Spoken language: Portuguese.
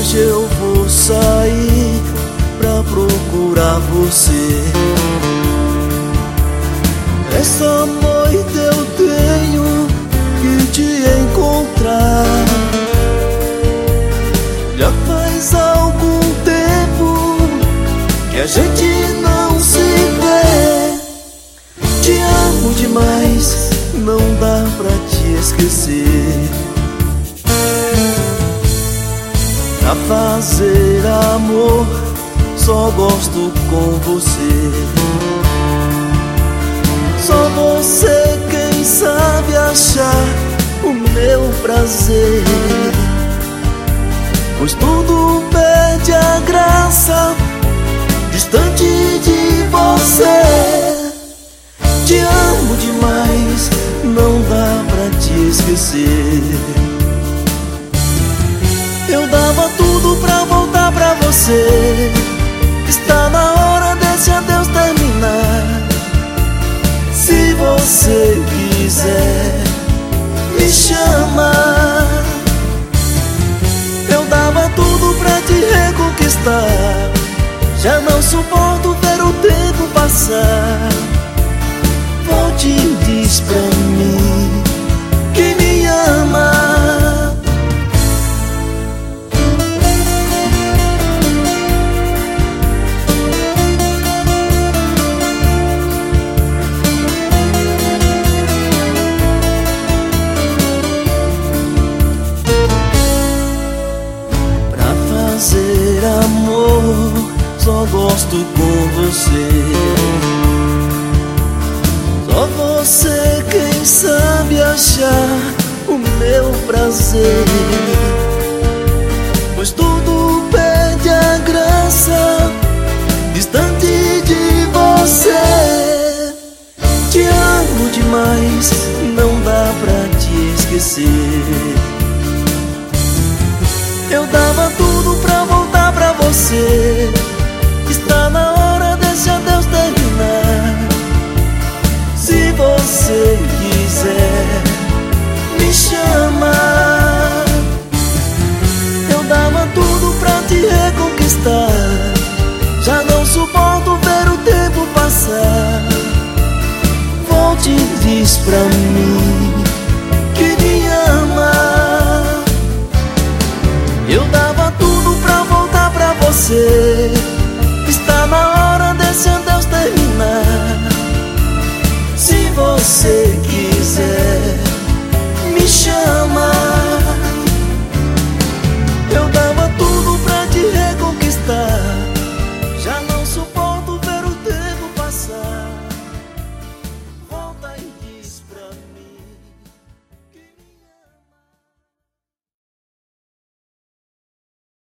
Hoje eu vou sair pra procurar você. Essa noite eu tenho que te encontrar. Já faz algum tempo que a gente não se vê. Te amo demais, não dá pra te esquecer. Pra fazer amor, só gosto com você. Só você quem sabe achar o meu prazer. Pois tudo perde a graça distante de você. Te amo demais, não dá pra te esquecer. Eu dava tudo pra voltar pra você. Está na hora desse adeus terminar. Se você quiser, me chama. Eu dava tudo pra te reconquistar. Já não suporto ver o tempo passar. Volte e diz pra mim que me ama. Fazer amor, só gosto com você. Só você quem sabe achar o meu prazer. Pois tudo perde a graça distante de você. Te amo demais, não dá pra te esquecer. Eu dava tudo pra voltar pra você. Está na hora desse adeus terminar. Se você quiser, me chama. Eu dava tudo pra te reconquistar. Já não suporto ver o tempo passar. Volte e diz pra mim que me ama. Eu dava tudo pra voltar pra você. Está na hora desse adeus terminar. Se você quiser, me chama.